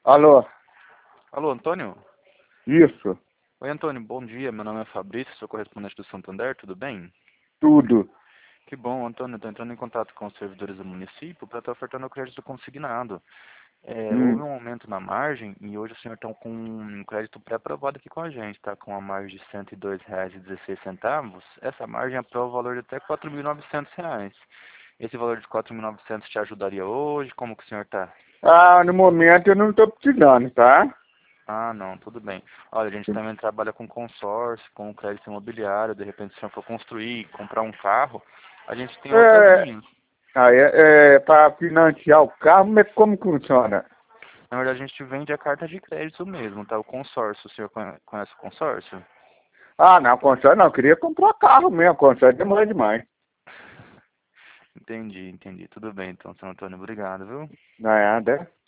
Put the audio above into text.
Alô, Alô, Antônio? isso, Oi, Antônio, bom dia. Meu nome é Fabrício, sou correspondente do Santander, tudo bem? tudo. Que bom, Antônio. Estou entrando em contato com os servidores do município para estar ofertando o crédito consignado. Houve Hum. um aumento na margem e hoje o senhor está com um crédito pré-aprovado aqui com a gente, está com uma margem de R$ 102,16. Essa margem aprova o valor de até R$ 4.900. Esse valor de 4.900 te ajudaria hoje? Como que o senhor está? Ah, no momento eu não estou precisando, tá? Ah, não, tudo bem. Olha, a gente também trabalha com consórcio, com crédito imobiliário. De repente, se o senhor for construir, comprar um carro, a gente tem outras É, linhas. para financiar o carro, mas como que funciona? Na verdade, a gente vende a carta de crédito mesmo, tá? O consórcio. O senhor conhece o consórcio? Ah, não, consórcio não, eu queria comprar carro mesmo, consórcio demora demais. Entendi, entendi. Tudo bem, então, seu Antônio. Obrigado, viu? Nada.